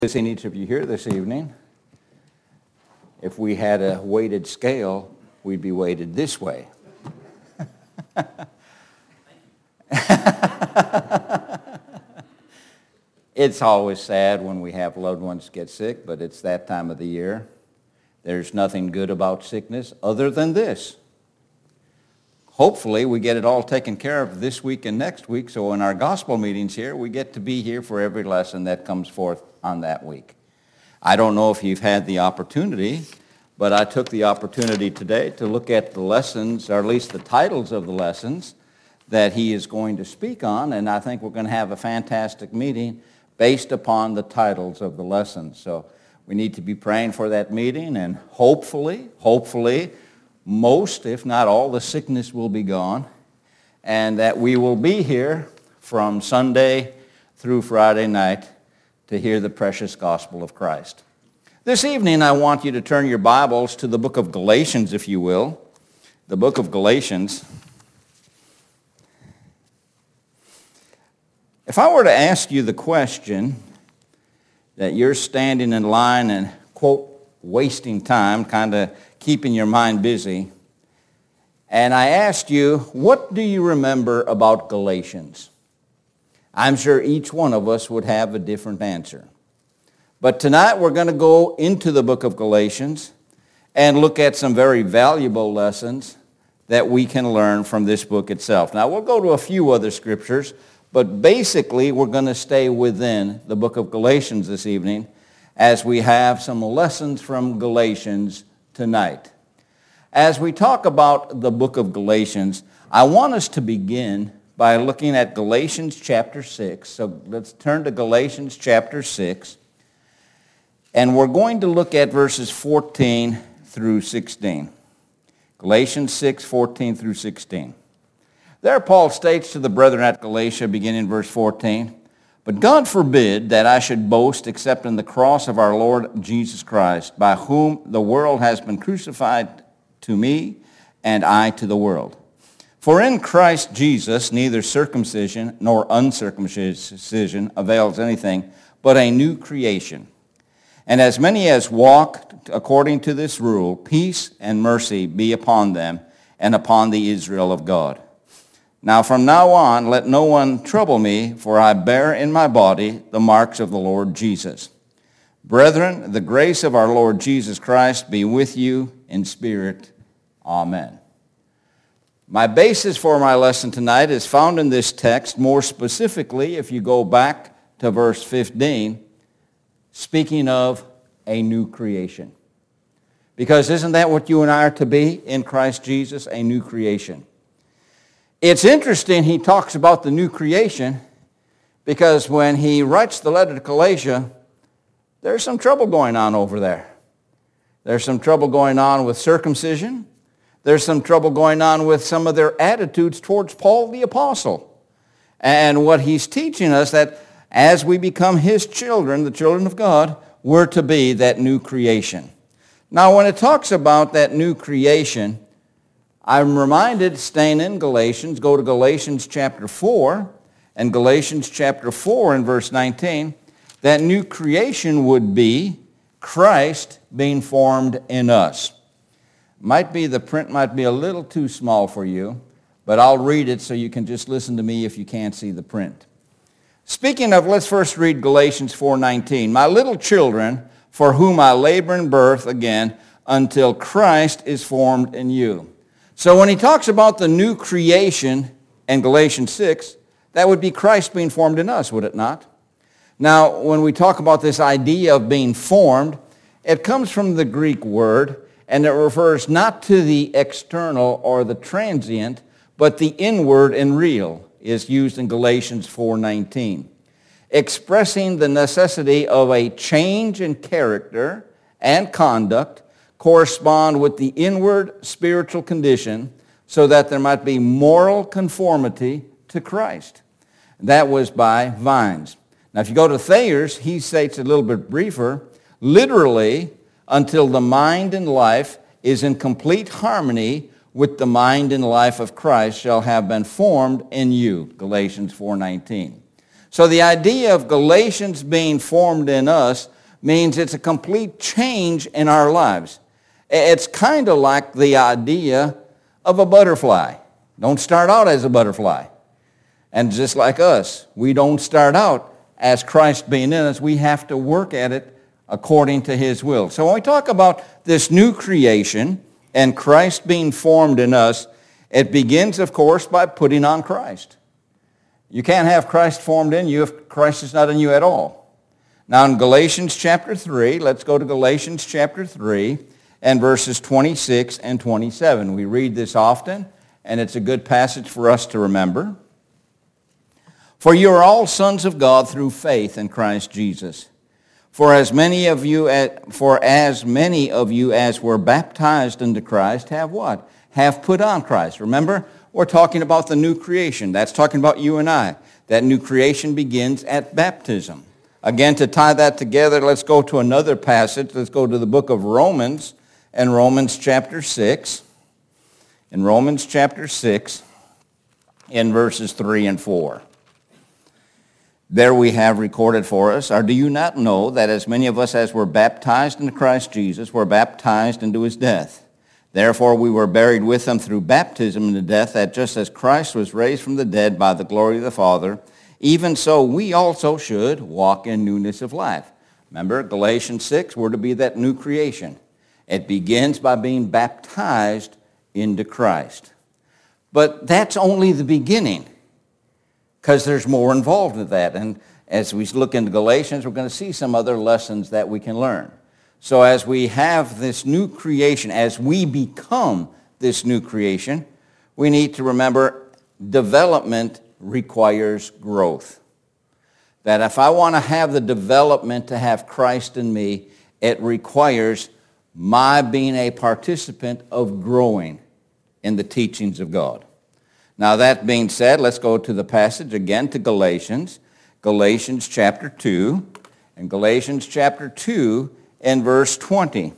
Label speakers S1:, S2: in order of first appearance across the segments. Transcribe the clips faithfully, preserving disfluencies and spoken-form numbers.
S1: Seeing each of you here this evening. If we had a weighted scale, we'd be weighted this way. It's always sad when we have loved ones get sick, but it's that time of the year. There's nothing good about sickness other than this. Hopefully we get it all taken care of this week and next week, so in our gospel meetings here, we get to be here for every lesson that comes forth on that week. I don't know if you've had the opportunity, but I took the opportunity today to look at the lessons, or at least the titles of the lessons that he is going to speak on, and I think we're going to have a fantastic meeting based upon the titles of the lessons. So we need to be praying for that meeting, and hopefully, hopefully, most, if not all, the sickness will be gone, and that we will be here from Sunday through Friday night to hear the precious gospel of Christ. This evening, I want you to turn your Bibles to the book of Galatians, if you will. The book of Galatians. If I were to ask you the question that you're standing in line and, quote, wasting time, kind of keeping your mind busy, and I asked you, what do you remember about Galatians? I'm sure each one of us would have a different answer. But tonight we're going to go into the book of Galatians and look at some very valuable lessons that we can learn from this book itself. Now we'll go to a few other scriptures, but basically we're going to stay within the book of Galatians this evening as we have some lessons from Galatians tonight. As we talk about the book of Galatians, I want us to begin by looking at Galatians chapter six. So let's turn to Galatians chapter six. And we're going to look at verses fourteen through sixteen. Galatians six, fourteen through sixteen. There Paul states to the brethren at Galatia, beginning in verse fourteen, "But God forbid that I should boast except in the cross of our Lord Jesus Christ, by whom the world has been crucified to me, and I to the world. For in Christ Jesus neither circumcision nor uncircumcision avails anything, but a new creation. And as many as walk according to this rule, peace and mercy be upon them and upon the Israel of God. Now from now on let no one trouble me, for I bear in my body the marks of the Lord Jesus. Brethren, the grace of our Lord Jesus Christ be with you in spirit. Amen." My basis for my lesson tonight is found in this text. More specifically, if you go back to verse fifteen, speaking of a new creation. Because isn't that what you and I are to be in Christ Jesus, a new creation? It's interesting he talks about the new creation because when he writes the letter to Galatia, there's some trouble going on over there. There's some trouble going on with circumcision. There's some trouble going on with some of their attitudes towards Paul the Apostle. And what he's teaching us that as we become his children, the children of God, we're to be that new creation. Now when it talks about that new creation, I'm reminded, staying in Galatians, go to Galatians chapter four, and Galatians chapter four and verse nineteen, that new creation would be Christ being formed in us. Might be the print might be a little too small for you, but I'll read it so you can just listen to me if you can't see the print. Speaking of, let's first read Galatians four nineteen. "My little children, for whom I labor in birth again, until Christ is formed in you." So when he talks about the new creation in Galatians six, that would be Christ being formed in us, would it not? Now, when we talk about this idea of being formed, it comes from the Greek word, and it refers not to the external or the transient, but the inward and real is used in Galatians four nineteen, expressing the necessity of a change in character and conduct correspond with the inward spiritual condition so that there might be moral conformity to Christ. That was by Vines. Now if you go to Thayer's, he states a little bit briefer, literally, until the mind and life is in complete harmony with the mind and life of Christ shall have been formed in you, Galatians four nineteen. So the idea of Galatians being formed in us means it's a complete change in our lives. It's kind of like the idea of a butterfly. Don't start out as a butterfly. And just like us, we don't start out as Christ being in us. We have to work at it according to his will. So when we talk about this new creation and Christ being formed in us, it begins, of course, by putting on Christ. You can't have Christ formed in you if Christ is not in you at all. Now in Galatians chapter three, let's go to Galatians chapter three and verses twenty-six and twenty-seven. We read this often, and it's a good passage for us to remember. For you are all sons of God through faith in Christ Jesus. For as many of you, as, for as many of you as were baptized into Christ have what? Have put on Christ. Remember, we're talking about the new creation. That's talking about you and I. That new creation begins at baptism. Again, to tie that together, let's go to another passage. Let's go to the book of Romans and Romans chapter six. In Romans chapter six, in verses three and four. There we have recorded for us, or do you not know that as many of us as were baptized into Christ Jesus were baptized into his death? Therefore we were buried with him through baptism into death, that just as Christ was raised from the dead by the glory of the Father, even so we also should walk in newness of life. Remember, Galatians six, we're to be that new creation. It begins by being baptized into Christ. But that's only the beginning, because there's more involved with that. And as we look into Galatians, we're going to see some other lessons that we can learn. So as we have this new creation, as we become this new creation, we need to remember development requires growth. That if I want to have the development to have Christ in me, it requires my being a participant of growing in the teachings of God. Now that being said, let's go to the passage again to Galatians. Galatians chapter two. And Galatians chapter two and verse twenty.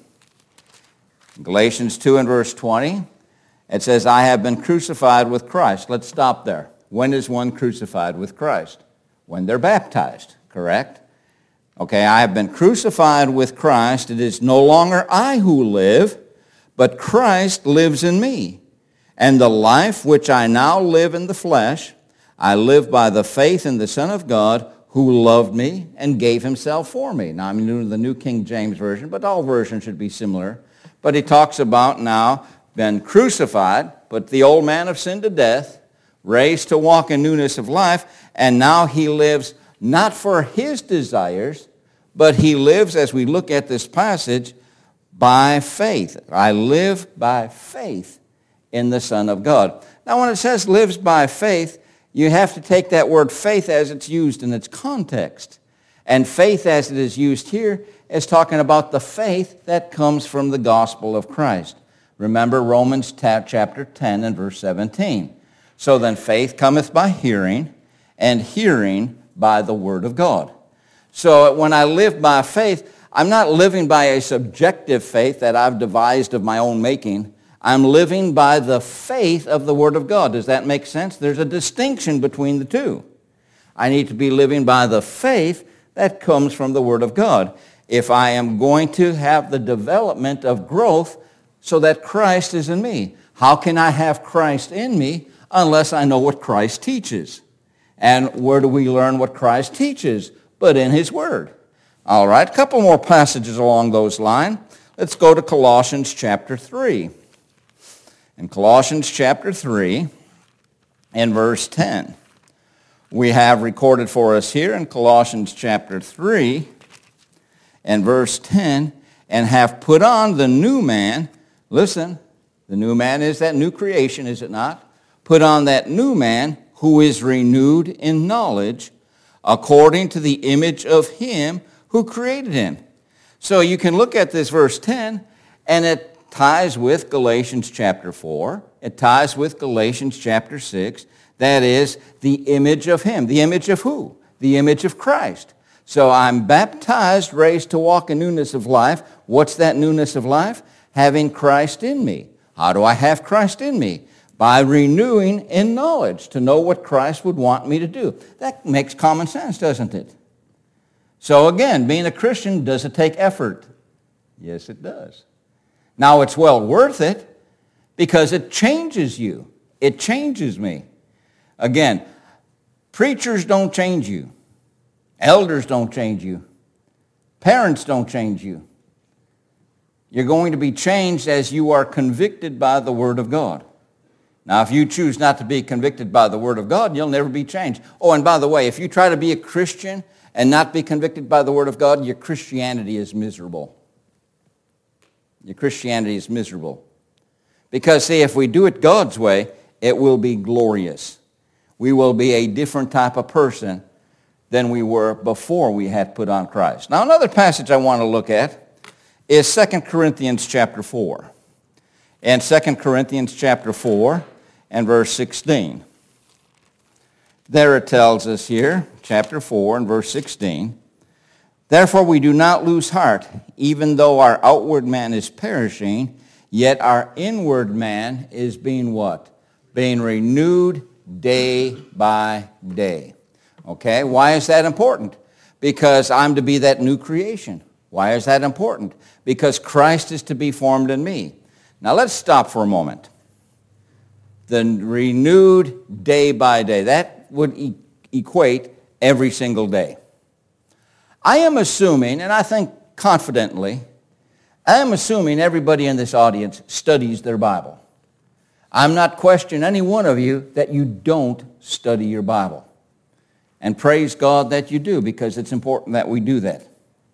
S1: Galatians two and verse twenty. It says, I have been crucified with Christ. Let's stop there. When is one crucified with Christ? When they're baptized, correct? Okay, I have been crucified with Christ. It is no longer I who live, but Christ lives in me. And the life which I now live in the flesh, I live by the faith in the Son of God, who loved me and gave himself for me. Now, I'm new to the New King James Version, but all versions should be similar. But he talks about now been crucified, put the old man of sin to death, raised to walk in newness of life, and now he lives not for his desires, but he lives, as we look at this passage, by faith. I live by faith in the Son of God. Now, when it says lives by faith, you have to take that word faith as it's used in its context. And faith as it is used here is talking about the faith that comes from the gospel of Christ. Remember Romans chapter ten and verse seventeen. So then faith cometh by hearing, and hearing by the word of God. So when I live by faith, I'm not living by a subjective faith that I've devised of my own making. I'm living by the faith of the Word of God. Does that make sense? There's a distinction between the two. I need to be living by the faith that comes from the Word of God if I am going to have the development of growth so that Christ is in me. How can I have Christ in me unless I know what Christ teaches? And where do we learn what Christ teaches? But in His Word. All right, a couple more passages along those lines. Let's go to Colossians chapter three. In Colossians chapter three, in verse ten, we have recorded for us here in Colossians chapter three, and verse ten, and have put on the new man. Listen, the new man is that new creation, is it not? Put on that new man who is renewed in knowledge according to the image of him who created him. So you can look at this verse ten, and it ties with Galatians chapter four. It ties with Galatians chapter six. That is the image of him. The image of who? The image of Christ. So I'm baptized, raised to walk in newness of life. What's that newness of life? Having Christ in me. How do I have Christ in me? by renewing in knowledge, to know what Christ would want me to do. That makes common sense, doesn't it? So again, being a Christian, does it take effort? Yes, it does. Now, it's well worth it because it changes you. It changes me. Again, preachers don't change you. Elders don't change you. Parents don't change you. You're going to be changed as you are convicted by the Word of God. Now, if you choose not to be convicted by the Word of God, you'll never be changed. Oh, and by the way, if you try to be a Christian and not be convicted by the Word of God, your Christianity is miserable. Your Christianity is miserable. Because, see, if we do it God's way, it will be glorious. We will be a different type of person than we were before we had put on Christ. Now, another passage I want to look at is Second Corinthians chapter four. In Second Corinthians chapter four and verse sixteen. There it tells us here, chapter four and verse sixteen, "Therefore we do not lose heart, even though our outward man is perishing, yet our inward man is being what? Being renewed day by day." Okay, why is that important? Because I'm to be that new creation. Why is that important? Because Christ is to be formed in me. Now let's stop for a moment. The renewed day by day, that would e- equate every single day. I am assuming, and I think confidently, I am assuming everybody in this audience studies their Bible. I'm not questioning any one of you that you don't study your Bible. And praise God that you do, because it's important that we do that.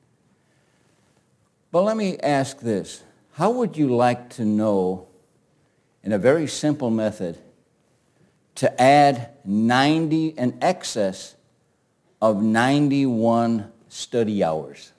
S1: But let me ask this. How would you like to know, in a very simple method, to add ninety, an excess of ninety-one study hours?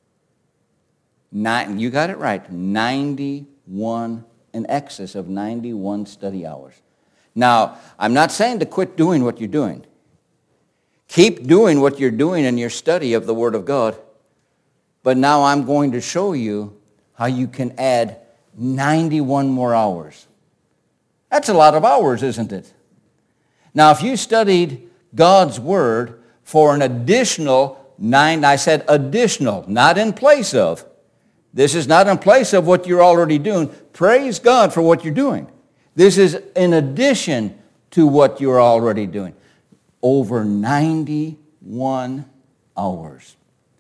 S1: Nine, you got it right, ninety-one, an excess of ninety-one study hours. Now, I'm not saying to quit doing what you're doing. Keep doing what you're doing in your study of the Word of God. But now I'm going to show you how you can add ninety-one more hours. That's a lot of hours, isn't it? Now, if you studied God's Word for an additional nine, I said additional, not in place of. This is not in place of what you're already doing. Praise God for what you're doing. This is in addition to what you're already doing. Over ninety-one hours.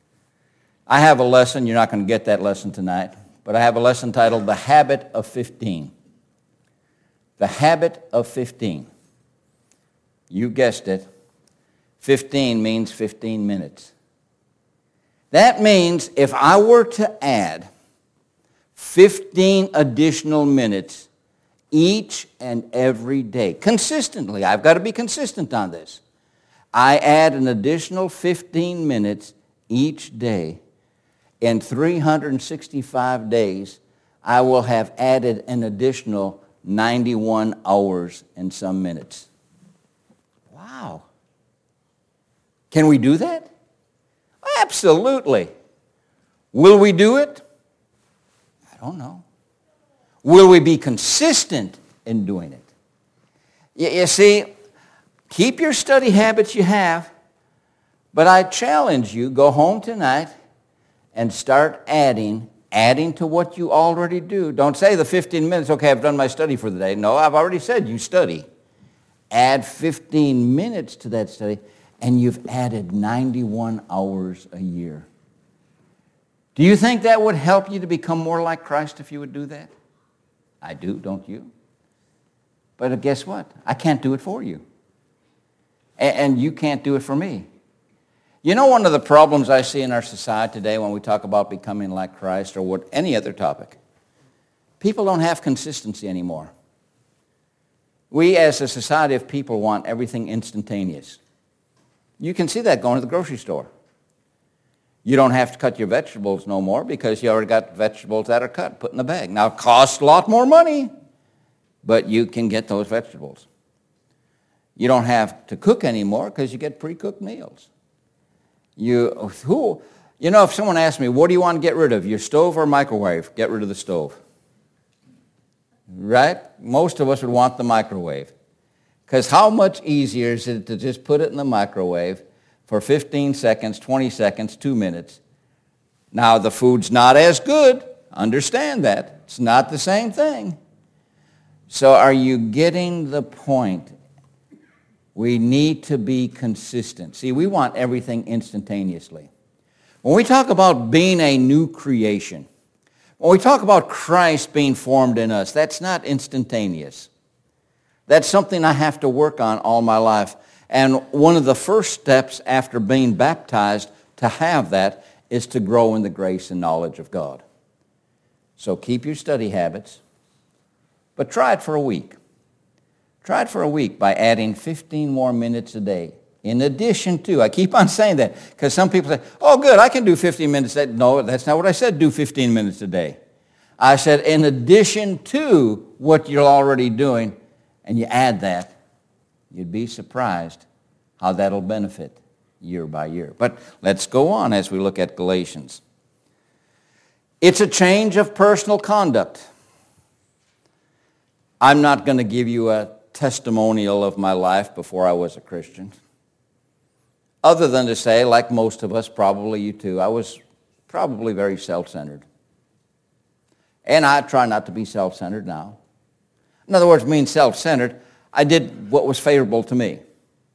S1: I have a lesson. You're not going to get that lesson tonight. But I have a lesson titled The Habit of fifteen. The Habit of fifteen. You guessed it. fifteen means fifteen minutes. That means if I were to add fifteen additional minutes each and every day, consistently, I've got to be consistent on this. I add an additional fifteen minutes each day. In three hundred sixty-five days, I will have added an additional ninety-one hours and some minutes. Wow. Can we do that? Absolutely. Will we do it? I don't know. Will we be consistent in doing it? You, you see, keep your study habits you have, but I challenge you, go home tonight and start adding, adding to what you already do. Don't say the fifteen minutes, okay, I've done my study for the day. No, I've already said you study. Add fifteen minutes to that study, and you've added ninety-one hours a year. Do you think that would help you to become more like Christ if you would do that? I do, don't you? But guess what? I can't do it for you. And you can't do it for me. You know, one of the problems I see in our society today when we talk about becoming like Christ or what any other topic, people don't have consistency anymore. We as a society of people want everything instantaneous. You can see that going to the grocery store. You don't have to cut your vegetables no more because you already got vegetables that are cut, put in the bag. Now, it costs a lot more money, but you can get those vegetables. You don't have to cook anymore because you get pre-cooked meals. You, who, you know, if someone asks me, what do you want to get rid of, your stove or microwave? Get rid of the stove. right? Most of us would want the microwave. Because how much easier is it to just put it in the microwave for fifteen seconds, twenty seconds, two minutes? Now, the food's not as good. Understand that. It's not the same thing. So are you getting the point? We need to be consistent. See, we want everything instantaneously. When we talk about being a new creation, when we talk about Christ being formed in us, that's not instantaneous. That's something I have to work on all my life. And one of the first steps after being baptized to have that is to grow in the grace and knowledge of God. So keep your study habits, but try it for a week. Try it for a week by adding fifteen more minutes a day. In addition to, I keep on saying that, because some people say, oh good, I can do fifteen minutes a day. No, that's not what I said, do fifteen minutes a day. I said in addition to what you're already doing, and you add that, you'd be surprised how that'll benefit year by year. But let's go on as we look at Galatians. It's a change of personal conduct. I'm not going to give you a testimonial of my life before I was a Christian. Other than to say, like most of us, probably you too, I was probably very self-centered. And I try not to be self-centered now. In other words, being self-centered, I did what was favorable to me.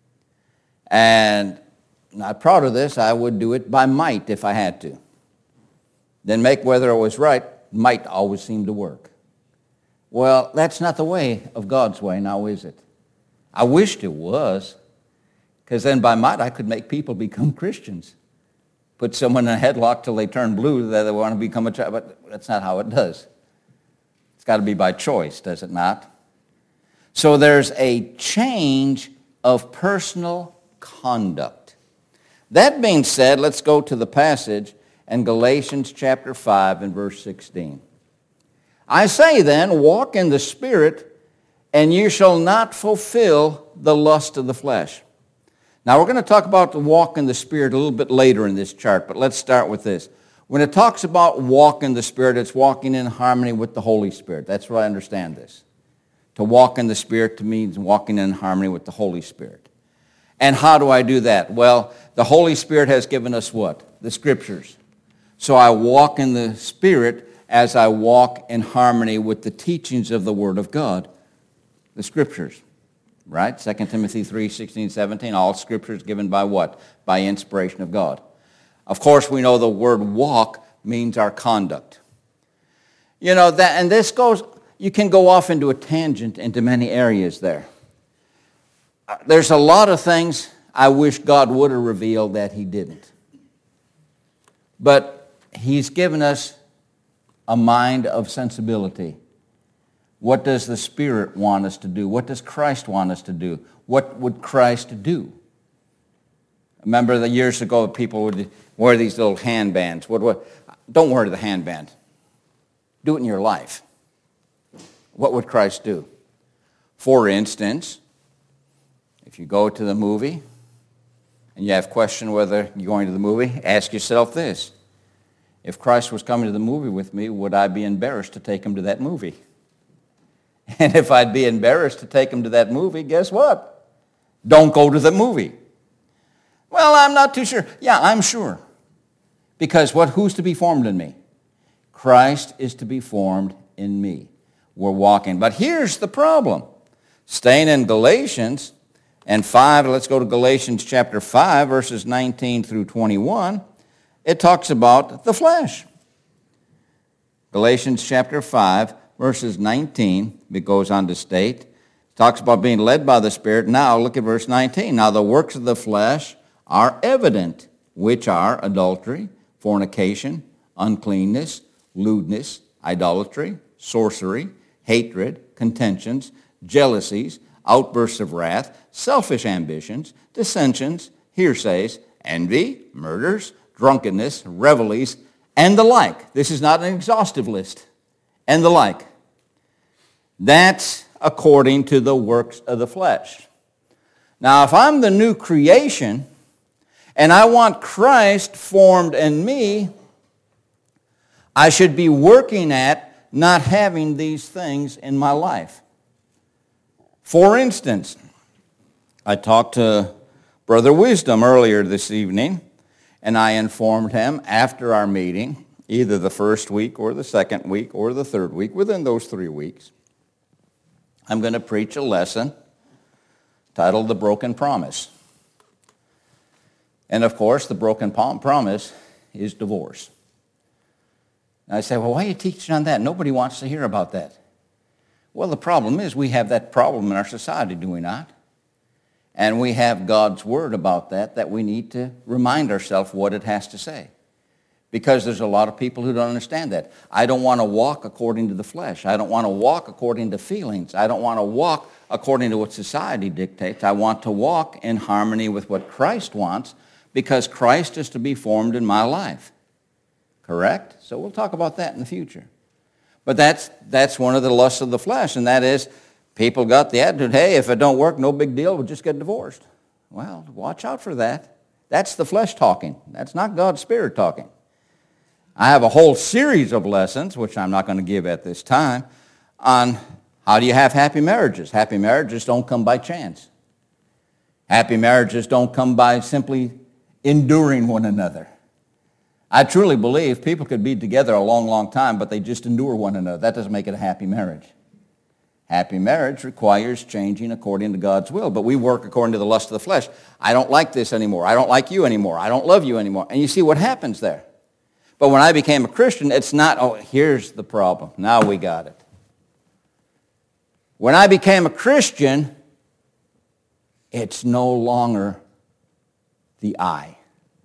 S1: And not proud of this, I would do it by might if I had to. Then make whether it was right, might always seem to work. Well, that's not the way of God's way now, is it? I wished it was, because then by might I could make people become Christians. Put someone in a headlock till they turn blue that they want to become a child, but that's not how it does. It's got to be by choice, does it not? So there's a change of personal conduct. That being said, let's go to the passage in Galatians chapter five and verse sixteen. I say then, walk in the Spirit, and you shall not fulfill the lust of the flesh. Now we're going to talk about the walk in the Spirit a little bit later in this chart, but let's start with this. When it talks about walk in the Spirit, it's walking in harmony with the Holy Spirit. That's why I understand this. To walk in the Spirit means walking in harmony with the Holy Spirit. And how do I do that? Well, the Holy Spirit has given us what? The Scriptures. So I walk in the Spirit as I walk in harmony with the teachings of the Word of God, the Scriptures. Right? Second Timothy three, sixteen, seventeen, all Scripture is given by what? By inspiration of God. Of course, we know the word walk means our conduct. You know, that, and this goes, you can go off into a tangent into many areas there. There's a lot of things I wish God would have revealed that He didn't. But He's given us a mind of sensibility. What does the Spirit want us to do? What does Christ want us to do? What would Christ do? Remember the years ago people would wear these little handbands. What, what, don't wear the handband. Do it in your life. What would Christ do? For instance, if you go to the movie and you have question whether you're going to the movie, ask yourself this. If Christ was coming to the movie with me, would I be embarrassed to take him to that movie? And if I'd be embarrassed to take him to that movie, guess what? Don't go to the movie. Well, I'm not too sure. Yeah, I'm sure. Because what? Who's to be formed in me? Christ is to be formed in me. We're walking. But here's the problem. Staying in Galatians and five, let's go to Galatians chapter five, verses nineteen through twenty-one. It talks about the flesh. Galatians chapter five, verses nineteen, it goes on to state, it talks about being led by the Spirit. Now look at verse nineteen. Now the works of the flesh are evident, which are adultery, fornication, uncleanness, lewdness, idolatry, sorcery, hatred, contentions, jealousies, outbursts of wrath, selfish ambitions, dissensions, hearsays, envy, murders, drunkenness, revelries, and the like. This is not an exhaustive list. And the like. That's according to the works of the flesh. Now, if I'm the new creation and I want Christ formed in me, I should be working at not having these things in my life. For instance, I talked to Brother Wisdom earlier this evening, and I informed him after our meeting, either the first week or the second week or the third week, within those three weeks, I'm going to preach a lesson titled The Broken Promise. And of course, the broken promise is divorce. And I say, well, why are you teaching on that? Nobody wants to hear about that. Well, the problem is we have that problem in our society, do we not? And we have God's word about that, that we need to remind ourselves what it has to say. Because there's a lot of people who don't understand that. I don't want to walk according to the flesh. I don't want to walk according to feelings. I don't want to walk according to what society dictates. I want to walk in harmony with what Christ wants, because Christ is to be formed in my life. Correct? So we'll talk about that in the future. But that's that's one of the lusts of the flesh, and that is people got the attitude, hey, if it don't work, no big deal, we'll just get divorced. Well, watch out for that. That's the flesh talking. That's not God's Spirit talking. I have a whole series of lessons, which I'm not going to give at this time, on how do you have happy marriages. Happy marriages don't come by chance. Happy marriages don't come by simply enduring one another. I truly believe people could be together a long, long time, but they just endure one another. That doesn't make it a happy marriage. Happy marriage requires changing according to God's will, but we work according to the lust of the flesh. I don't like this anymore. I don't like you anymore. I don't love you anymore. And you see what happens there. But when I became a Christian, it's not, oh, here's the problem. Now we got it. When I became a Christian, it's no longer the I.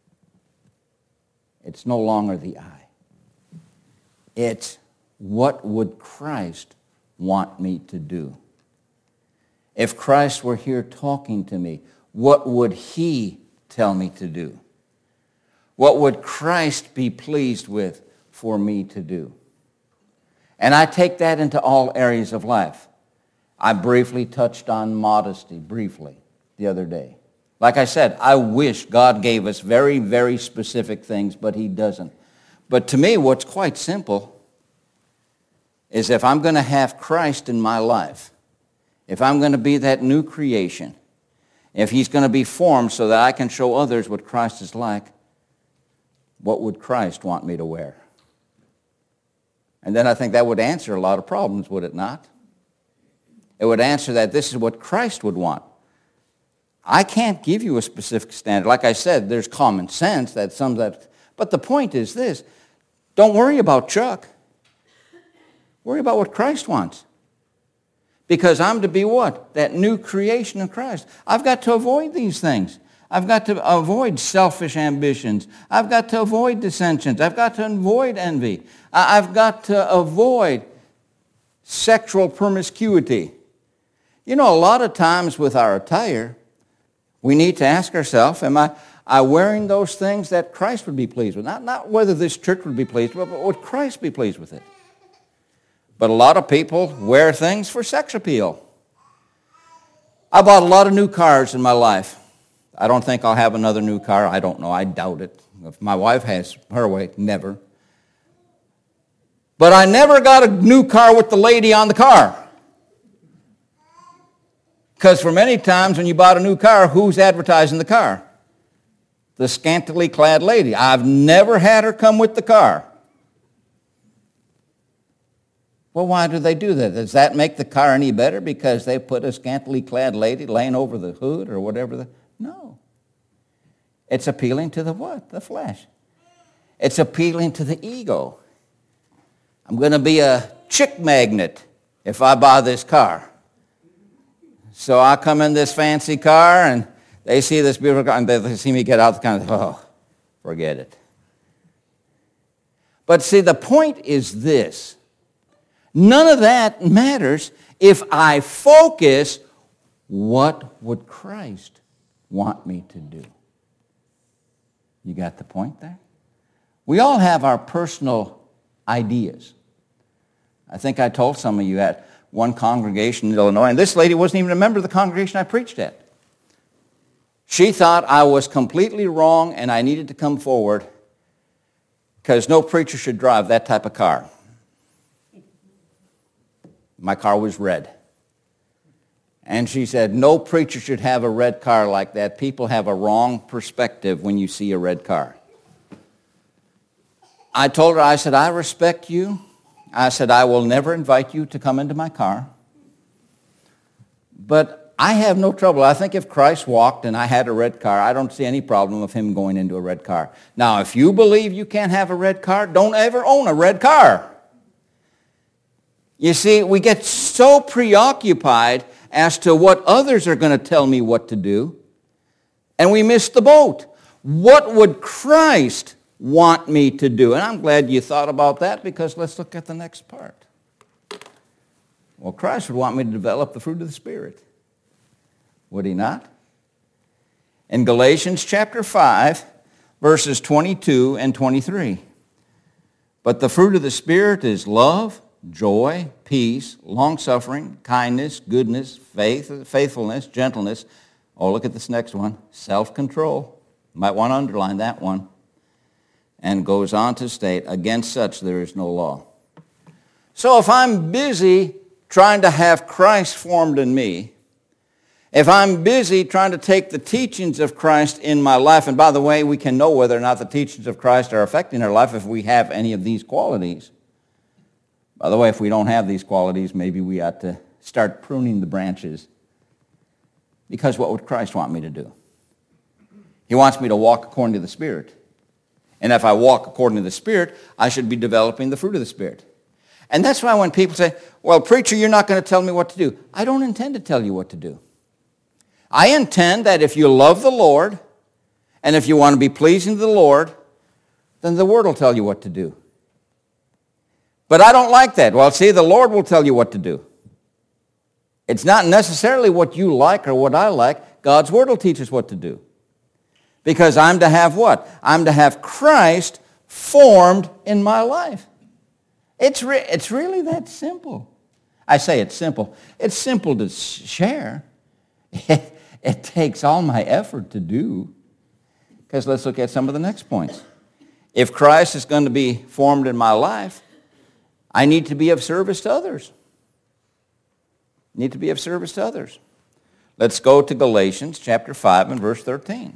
S1: It's no longer the I. It's what would Christ want me to do? If Christ were here talking to me, what would he tell me to do? What would Christ be pleased with for me to do? And I take that into all areas of life. I briefly touched on modesty, briefly, the other day. Like I said, I wish God gave us very, very specific things, but he doesn't. But to me, what's quite simple is if I'm going to have Christ in my life, if I'm going to be that new creation, if he's going to be formed so that I can show others what Christ is like, what would Christ want me to wear? And then I think that would answer a lot of problems, would it not? It would answer that this is what Christ would want. I can't give you a specific standard. Like I said, there's common sense that sums that. But the point is this. Don't worry about Chuck. Worry about what Christ wants. Because I'm to be what? That new creation in Christ. I've got to avoid these things. I've got to avoid selfish ambitions. I've got to avoid dissensions. I've got to avoid envy. I've got to avoid sexual promiscuity. You know, a lot of times with our attire, we need to ask ourselves, am I, I wearing those things that Christ would be pleased with? Not, not whether this church would be pleased with, but would Christ be pleased with it? But a lot of people wear things for sex appeal. I bought a lot of new cars in my life. I don't think I'll have another new car. I don't know. I doubt it. If my wife has her way, never. But I never got a new car with the lady on the car. Because for many times when you bought a new car, who's advertising the car? The scantily clad lady. I've never had her come with the car. Well, why do they do that? Does that make the car any better because they put a scantily clad lady laying over the hood or whatever? The, no. It's appealing to the what? The flesh. It's appealing to the ego. I'm going to be a chick magnet if I buy this car. So I come in this fancy car and they see this beautiful car and they see me get out, kind of, oh, forget it. But see, the point is this. None of that matters if I focus, what would Christ want me to do? You got the point there? We all have our personal ideas. I think I told some of you at one congregation in Illinois, and this lady wasn't even a member of the congregation I preached at. She thought I was completely wrong and I needed to come forward because no preacher should drive that type of car. My car was red. And she said, no preacher should have a red car like that. People have a wrong perspective when you see a red car. I told her, I said, I respect you. I said, I will never invite you to come into my car. But I have no trouble. I think if Christ walked and I had a red car, I don't see any problem of him going into a red car. Now, if you believe you can't have a red car, don't ever own a red car. You see, we get so preoccupied as to what others are going to tell me what to do, and we miss the boat. What would Christ want me to do? And I'm glad you thought about that, because let's look at the next part. Well, Christ would want me to develop the fruit of the Spirit. Would he not? In Galatians chapter five, verses twenty-two and twenty-three. But the fruit of the Spirit is love, joy, peace, long-suffering, kindness, goodness, faith, faithfulness, gentleness. Oh, look at this next one. Self-control. You might want to underline that one. And goes on to state, against such there is no law. So if I'm busy trying to have Christ formed in me, if I'm busy trying to take the teachings of Christ in my life, and by the way, we can know whether or not the teachings of Christ are affecting our life if we have any of these qualities. By the way, if we don't have these qualities, maybe we ought to start pruning the branches. Because what would Christ want me to do? He wants me to walk according to the Spirit. And if I walk according to the Spirit, I should be developing the fruit of the Spirit. And that's why when people say, well, preacher, you're not going to tell me what to do. I don't intend to tell you what to do. I intend that if you love the Lord, and if you want to be pleasing to the Lord, then the Word will tell you what to do. But I don't like that. Well, see, the Lord will tell you what to do. It's not necessarily what you like or what I like. God's Word will teach us what to do. Because I'm to have what? I'm to have Christ formed in my life. It's, re- it's really that simple. I say it's simple. It's simple to share. It, it takes all my effort to do. Because let's look at some of the next points. If Christ is going to be formed in my life, I need to be of service to others. Need to be of service to others. Let's go to Galatians chapter five and verse thirteen.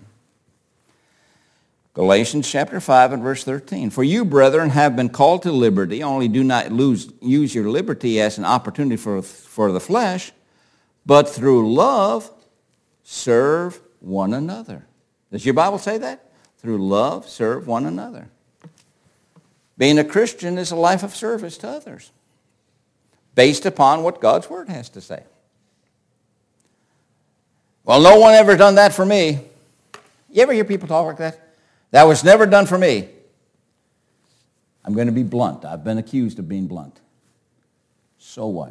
S1: Galatians chapter five and verse thirteen. For you, brethren, have been called to liberty, only do not lose, use your liberty as an opportunity for, for the flesh, but through love serve one another. Does your Bible say that? Through love serve one another. Being a Christian is a life of service to others, based upon what God's Word has to say. Well, no one ever done that for me. You ever hear people talk like that? That was never done for me. I'm going to be blunt. I've been accused of being blunt. So what?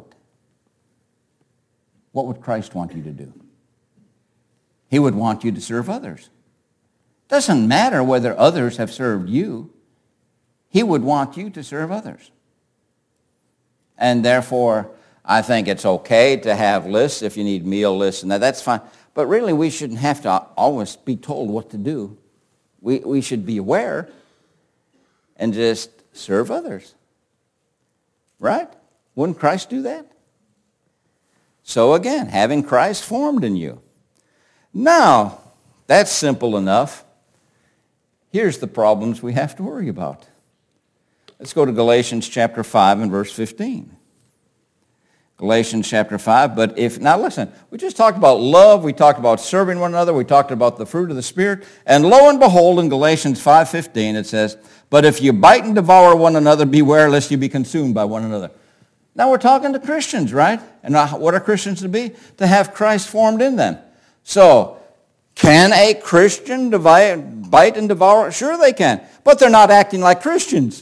S1: What would Christ want you to do? He would want you to serve others. Doesn't matter whether others have served you. He would want you to serve others. And therefore, I think it's okay to have lists if you need meal lists, and that, that's fine. But really, we shouldn't have to always be told what to do. We, we should be aware and just serve others. Right? Wouldn't Christ do that? So again, having Christ formed in you. Now, that's simple enough. Here's the problems we have to worry about. Let's go to Galatians chapter five and verse fifteen. Galatians chapter five, but if, now listen, we just talked about love, we talked about serving one another, we talked about the fruit of the Spirit, and lo and behold, in Galatians five fifteen it says, but if you bite and devour one another, beware lest you be consumed by one another. Now we're talking to Christians, right? And what are Christians to be? To have Christ formed in them. So, can a Christian divide, bite and devour? Sure they can, but they're not acting like Christians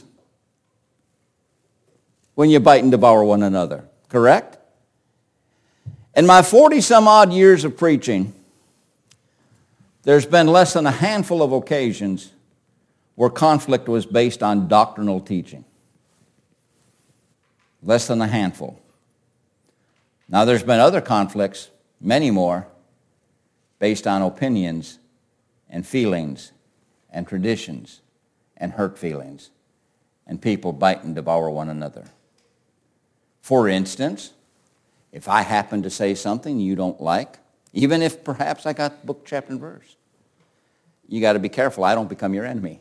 S1: when you bite and devour one another. Correct? In my forty-some-odd years of preaching, there's been less than a handful of occasions where conflict was based on doctrinal teaching. Less than a handful. Now, there's been other conflicts, many more, based on opinions and feelings and traditions and hurt feelings, and people bite and devour one another. For instance, If I happen to say something you don't like, even if perhaps I got book, chapter, and verse, you got to be careful I don't become your enemy.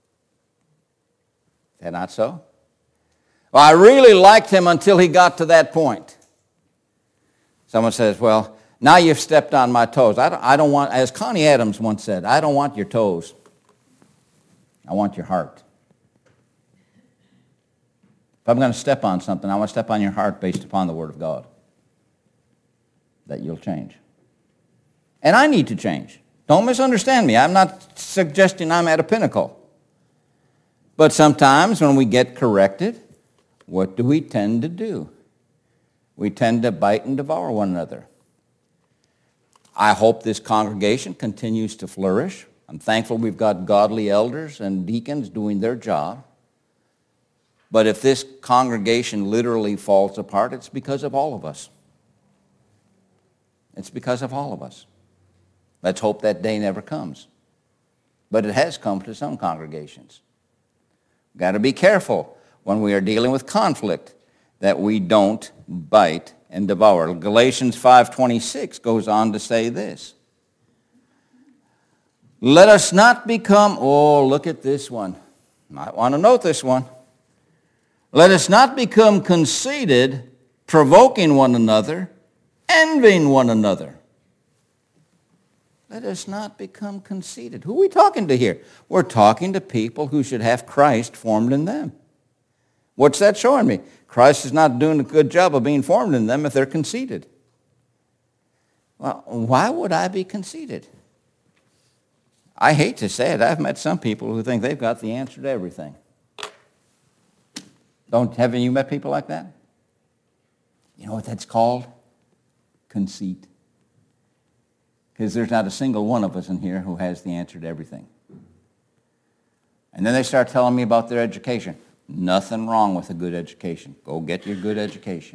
S1: Is that not so? Well, I really liked him until he got to that point. Someone says, well, now you've stepped on my toes. I don't, I don't want, as Connie Adams once said, I don't want your toes. I want your heart. If I'm going to step on something, I want to step on your heart based upon the Word of God. That you'll change. And I need to change. Don't misunderstand me. I'm not suggesting I'm at a pinnacle. But sometimes when we get corrected, what do we tend to do? We tend to bite and devour one another. I hope this congregation continues to flourish. I'm thankful we've got godly elders and deacons doing their job. But if this congregation literally falls apart, it's because of all of us. It's because of all of us. Let's hope that day never comes. But it has come to some congregations. We've got to be careful when we are dealing with conflict that we don't bite and devour. Galatians five twenty-six goes on to say this. Let us not become, oh, look at this one. Might want to note this one. Let us not become conceited, provoking one another, envying one another. Let us not become conceited. Who are we talking to here? We're talking to people who should have Christ formed in them. What's that showing me? Christ is not doing a good job of being formed in them if they're conceited. Well, why would I be conceited? I hate to say it. I've met some people who think they've got the answer to everything. Don't, haven't you met people like that? You know what that's called? Conceit. Because there's not a single one of us in here who has the answer to everything. And then they start telling me about their education. Nothing wrong with a good education. Go get your good education.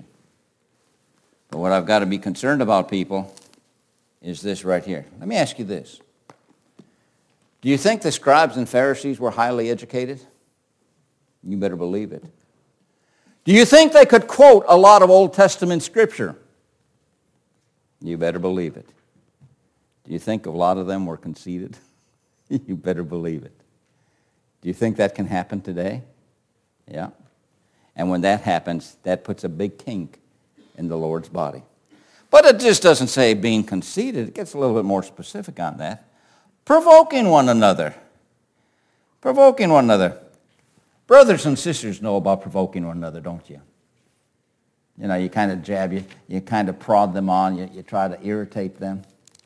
S1: But what I've got to be concerned about, people, is this right here. Let me ask you this. Do you think the scribes and Pharisees were highly educated? You better believe it. Do you think they could quote a lot of Old Testament scripture? You better believe it. Do you think a lot of them were conceited? You better believe it. Do you think that can happen today? Yeah. And when that happens, that puts a big kink in the Lord's body. But it just doesn't say being conceited. It gets a little bit more specific on that. Provoking one another. Provoking one another. Brothers and sisters know about provoking one another, don't you? You know, you kind of jab, you, you kind of prod them on, you, you try to irritate them.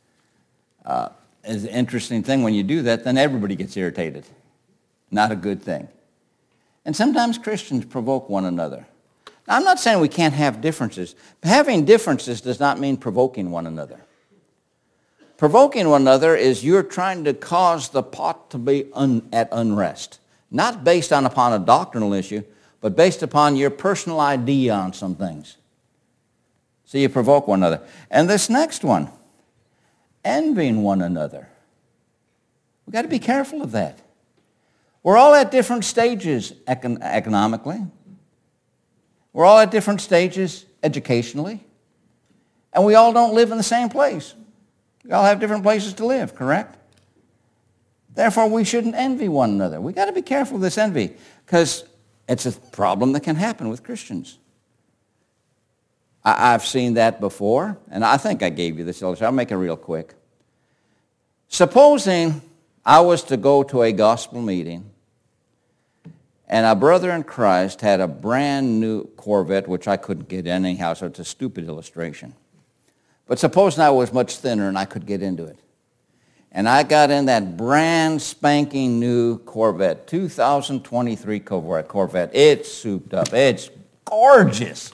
S1: Uh, it's an interesting thing when you do that, then everybody gets irritated. Not a good thing. And sometimes Christians provoke one another. Now, I'm not saying we can't have differences, but having differences does not mean provoking one another. Provoking one another is you're trying to cause the pot to be un, at unrest. Not based on upon a doctrinal issue, but based upon your personal idea on some things. So you provoke one another. And this next one, envying one another. We've got to be careful of that. We're all at different stages econ- economically. We're all at different stages educationally. And we all don't live in the same place. We all have different places to live, correct? Therefore, we shouldn't envy one another. We've got to be careful of this envy because it's a problem that can happen with Christians. I, I've seen that before, and I think I gave you this illustration. I'll make it real quick. Supposing I was to go to a gospel meeting and a brother in Christ had a brand new Corvette, which I couldn't get in anyhow, so it's a stupid illustration. But supposing I was much thinner and I could get into it. And I got in that brand spanking new Corvette, two thousand twenty-three Corvette. It's souped up. It's gorgeous.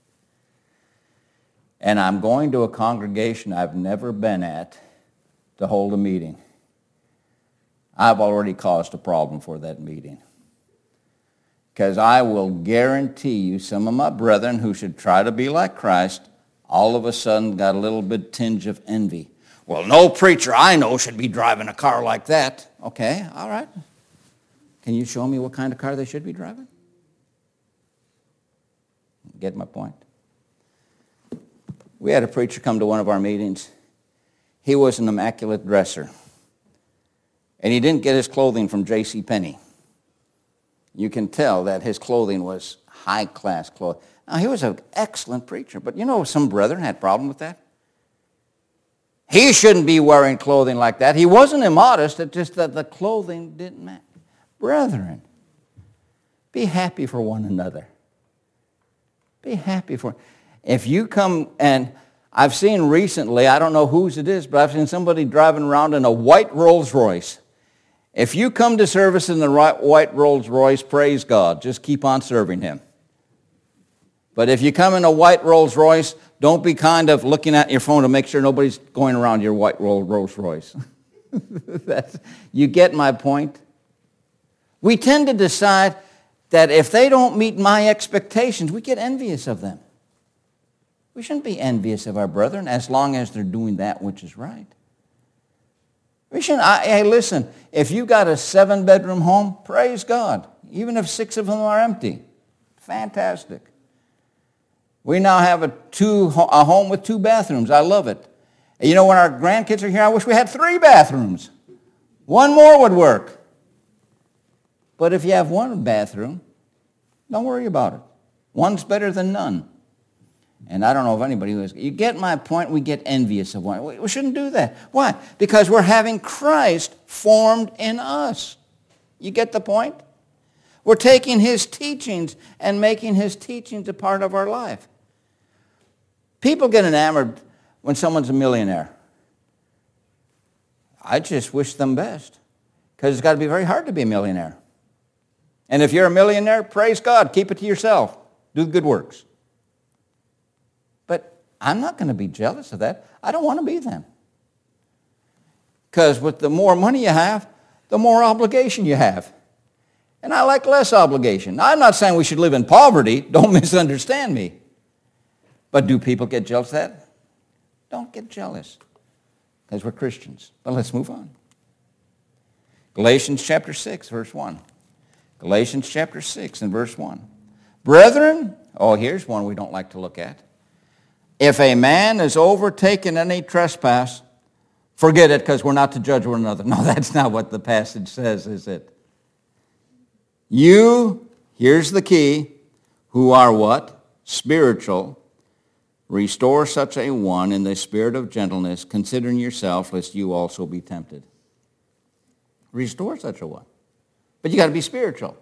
S1: And I'm going to a congregation I've never been at to hold a meeting. I've already caused a problem for that meeting. Because I will guarantee you some of my brethren who should try to be like Christ all of a sudden got a little bit tinge of envy. Well, no preacher I know should be driving a car like that. Okay, all right. Can you show me what kind of car they should be driving? Get my point? We had a preacher come to one of our meetings. He was an immaculate dresser. And he didn't get his clothing from J C Penney. You can tell that his clothing was high-class clothing. Now, he was an excellent preacher, but you know some brethren had a problem with that. He shouldn't be wearing clothing like that. He wasn't immodest, it's just that the clothing didn't match. Brethren, be happy for one another. Be happy for... If you come, and I've seen recently, I don't know whose it is, but I've seen somebody driving around in a white Rolls Royce. If you come to service in the white Rolls Royce, praise God. Just keep on serving him. But if you come in a white Rolls Royce, don't be kind of looking at your phone to make sure nobody's going around your white Rolls Royce. That's, you get my point? We tend to decide that if they don't meet my expectations, we get envious of them. We shouldn't be envious of our brethren as long as they're doing that which is right. We shouldn't, I, hey, listen, if you got a seven-bedroom home, praise God. Even if six of them are empty. Fantastic. We now have a, two, a home with two bathrooms. I love it. And you know, when our grandkids are here, I wish we had three bathrooms. One more would work. But if you have one bathroom, don't worry about it. One's better than none. And I don't know if anybody who is. You get my point? We get envious of one. We shouldn't do that. Why? Because we're having Christ formed in us. You get the point? We're taking his teachings and making his teachings a part of our life. People get enamored when someone's a millionaire. I just wish them best. Because it's got to be very hard to be a millionaire. And if you're a millionaire, praise God. Keep it to yourself. Do good works. But I'm not going to be jealous of that. I don't want to be them. Because with the more money you have, the more obligation you have. And I like less obligation. Now, I'm not saying we should live in poverty. Don't misunderstand me. But do people get jealous of that? Don't get jealous. Because we're Christians. But let's move on. Galatians chapter six, verse one. Galatians chapter six and verse one. Brethren, oh, here's one we don't like to look at. If a man is overtaken in any trespass, forget it because we're not to judge one another. No, that's not what the passage says, is it? You, here's the key, who are what? Spiritual. Restore such a one in the spirit of gentleness, considering yourself, lest you also be tempted. Restore such a one. But you got to be spiritual.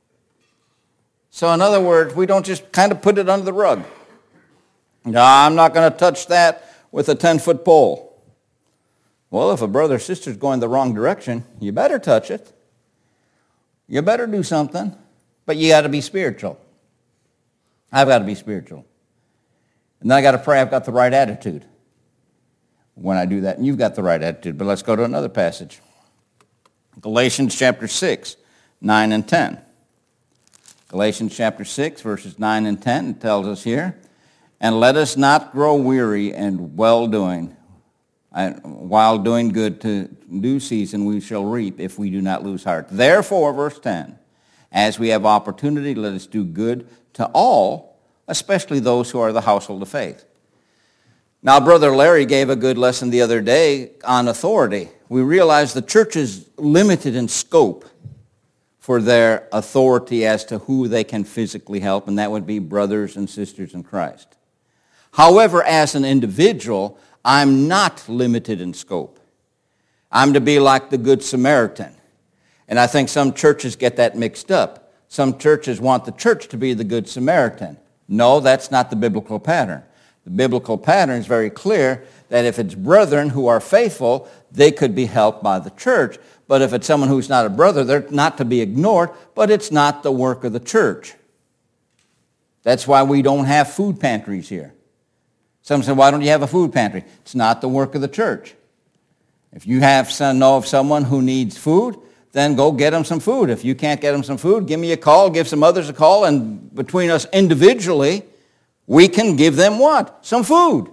S1: So in other words, we don't just kind of put it under the rug. No, I'm not going to touch that with a ten-foot pole. Well, if a brother or sister's going the wrong direction, you better touch it. You better do something. But you got to be spiritual. I've got to be spiritual. And then I got to pray I've got the right attitude when I do that. And you've got the right attitude. But let's go to another passage. Galatians chapter six, nine and ten. Galatians chapter six, verses nine and ten, it tells us here, and let us not grow weary in well-doing. While doing good, to due season we shall reap if we do not lose heart. Therefore, verse ten, as we have opportunity, let us do good to all, especially those who are the household of faith. Now, Brother Larry gave a good lesson the other day on authority. We realize the church is limited in scope for their authority as to who they can physically help, and that would be brothers and sisters in Christ. However, as an individual, I'm not limited in scope. I'm to be like the Good Samaritan. And I think some churches get that mixed up. Some churches want the church to be the Good Samaritan. No, that's not the biblical pattern. The biblical pattern is very clear that if it's brethren who are faithful, they could be helped by the church. But if it's someone who's not a brother, they're not to be ignored, but it's not the work of the church. That's why we don't have food pantries here. Some say, why don't you have a food pantry? It's not the work of the church. If you have some, know of someone who needs food, then go get them some food. If you can't get them some food, give me a call, give some others a call, and between us individually, we can give them what? Some food.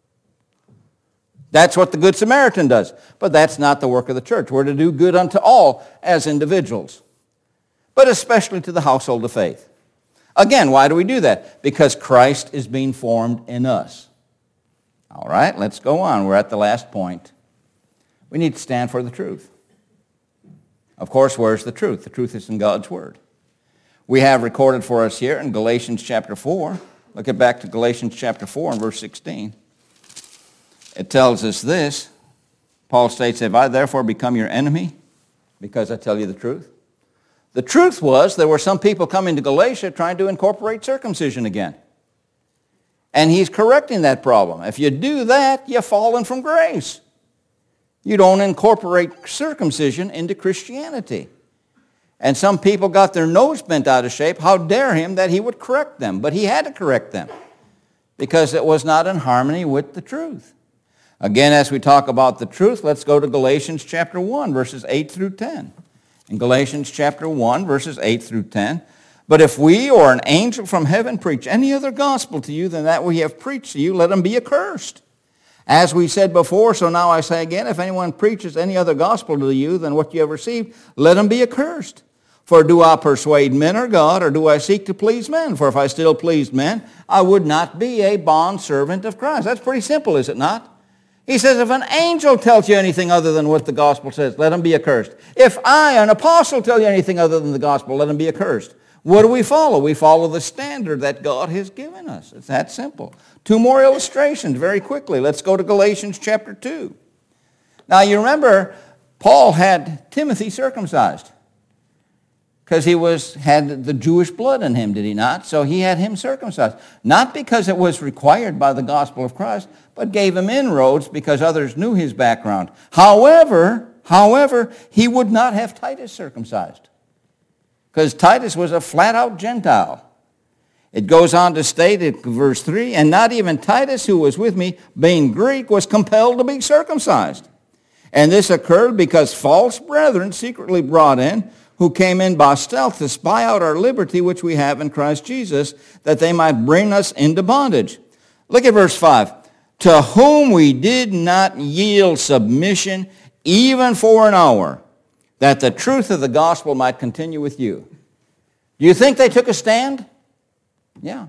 S1: That's what the Good Samaritan does. But that's not the work of the church. We're to do good unto all as individuals, but especially to the household of faith. Again, why do we do that? Because Christ is being formed in us. All right, let's go on. We're at the last point. We need to stand for the truth. Of course, where's the truth? The truth is in God's Word. We have recorded for us here in Galatians chapter four. Look at back to Galatians chapter four and verse sixteen. It tells us this. Paul states, "Have I therefore become your enemy because I tell you the truth?" The truth was there were some people coming to Galatia trying to incorporate circumcision again. And he's correcting that problem. If you do that, you've fallen from grace. You don't incorporate circumcision into Christianity. And some people got their nose bent out of shape. How dare him that he would correct them? But he had to correct them because it was not in harmony with the truth. Again, as we talk about the truth, let's go to Galatians chapter one, verses eight through ten. In Galatians chapter one, verses eight through ten, "But if we or an angel from heaven preach any other gospel to you than that we have preached to you, let him be accursed. As we said before, so now I say again, if anyone preaches any other gospel to you than what you have received, let him be accursed. For do I persuade men or God, or do I seek to please men? For if I still pleased men, I would not be a bondservant of Christ." That's pretty simple, is it not? He says, if an angel tells you anything other than what the gospel says, let him be accursed. If I, an apostle, tell you anything other than the gospel, let him be accursed. What do we follow? We follow the standard that God has given us. It's that simple. Two more illustrations very quickly. Let's go to Galatians chapter two. Now you remember, Paul had Timothy circumcised because he was had the Jewish blood in him, did he not? So he had him circumcised. Not because it was required by the gospel of Christ, but gave him inroads because others knew his background. However, however, he would not have Titus circumcised because Titus was a flat-out Gentile. It goes on to state in verse three, "And not even Titus, who was with me, being Greek, was compelled to be circumcised. And this occurred because false brethren secretly brought in, who came in by stealth to spy out our liberty which we have in Christ Jesus, that they might bring us into bondage." Look at verse five. "To whom we did not yield submission even for an hour, that the truth of the gospel might continue with you." Do you think they took a stand? Yeah.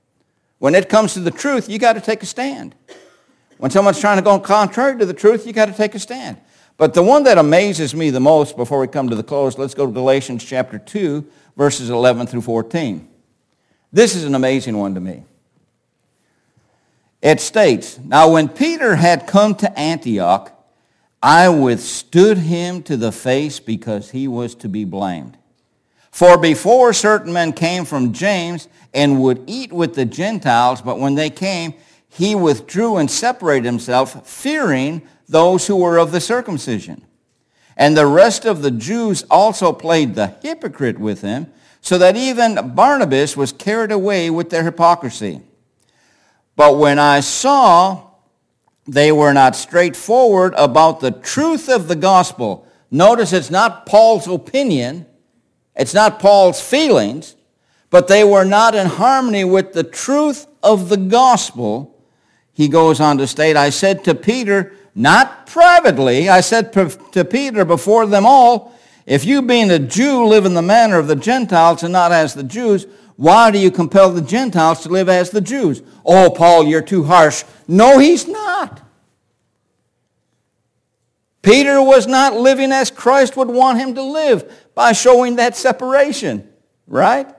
S1: When it comes to the truth, you got to take a stand. When someone's trying to go contrary to the truth, you got to take a stand. But the one that amazes me the most before we come to the close, let's go to Galatians chapter two, verses eleven through fourteen. This is an amazing one to me. It states, "Now when Peter had come to Antioch, I withstood him to the face because he was to be blamed. For before certain men came from James and would eat with the Gentiles, but when they came, he withdrew and separated himself, fearing those who were of the circumcision. And the rest of the Jews also played the hypocrite with him, so that even Barnabas was carried away with their hypocrisy. But when I saw they were not straightforward about the truth of the gospel," notice it's not Paul's opinion, it's not Paul's feelings, but they were not in harmony with the truth of the gospel, he goes on to state, "I said to Peter, not privately, I said to Peter before them all, if you being a Jew live in the manner of the Gentiles and not as the Jews, why do you compel the Gentiles to live as the Jews?" "Oh, Paul, you're too harsh." No, he's not. Peter was not living as Christ would want him to live by showing that separation, right?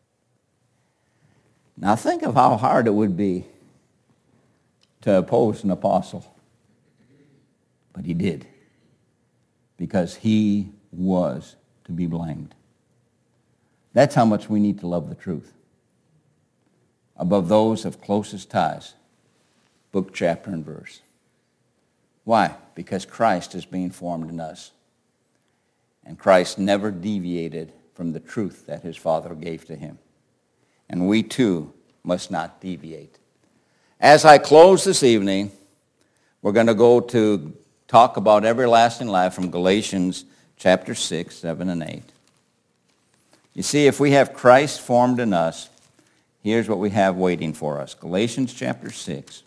S1: Now think of how hard it would be to oppose an apostle. But he did, because he was to be blamed. That's how much we need to love the truth above those of closest ties, book, chapter, and verse. Why? Because Christ is being formed in us. And Christ never deviated from the truth that his Father gave to him. And we too must not deviate. As I close this evening, we're going to go to talk about everlasting life from Galatians chapter six, seven, and eight. You see, if we have Christ formed in us, here's what we have waiting for us. Galatians chapter six.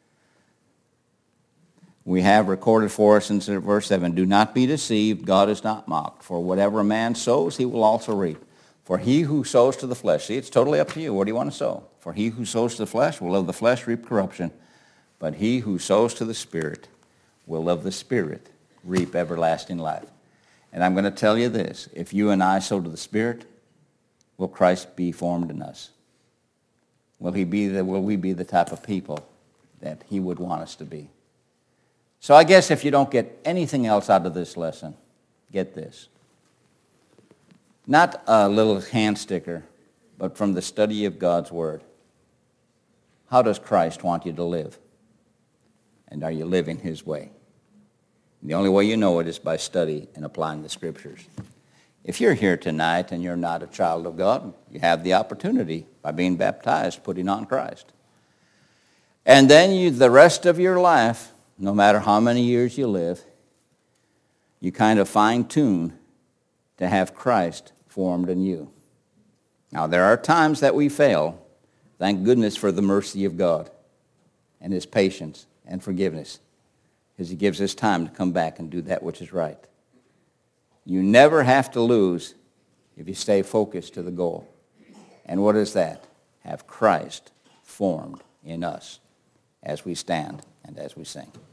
S1: We have recorded for us in verse seven, "Do not be deceived, God is not mocked. For whatever a man sows, he will also reap. For he who sows to the flesh," see, it's totally up to you. What do you want to sow? "For he who sows to the flesh will of the flesh reap corruption. But he who sows to the Spirit will of the Spirit reap everlasting life. And I'm going to tell you this. If you and I sow to the Spirit, will Christ be formed in us? Will he be the, will we be the type of people that he would want us to be? So I guess if you don't get anything else out of this lesson, get this. Not a little hand sticker, but from the study of God's Word. How does Christ want you to live? And are you living his way? The only way you know it is by study and applying the Scriptures. If you're here tonight and you're not a child of God, you have the opportunity by being baptized, putting on Christ. And then you, the rest of your life, no matter how many years you live, you kind of fine-tune to have Christ formed in you. Now, there are times that we fail. Thank goodness for the mercy of God and his patience and forgiveness, because he gives us time to come back and do that which is right. You never have to lose if you stay focused to the goal. And what is that? Have Christ formed in us as we stand and as we sing.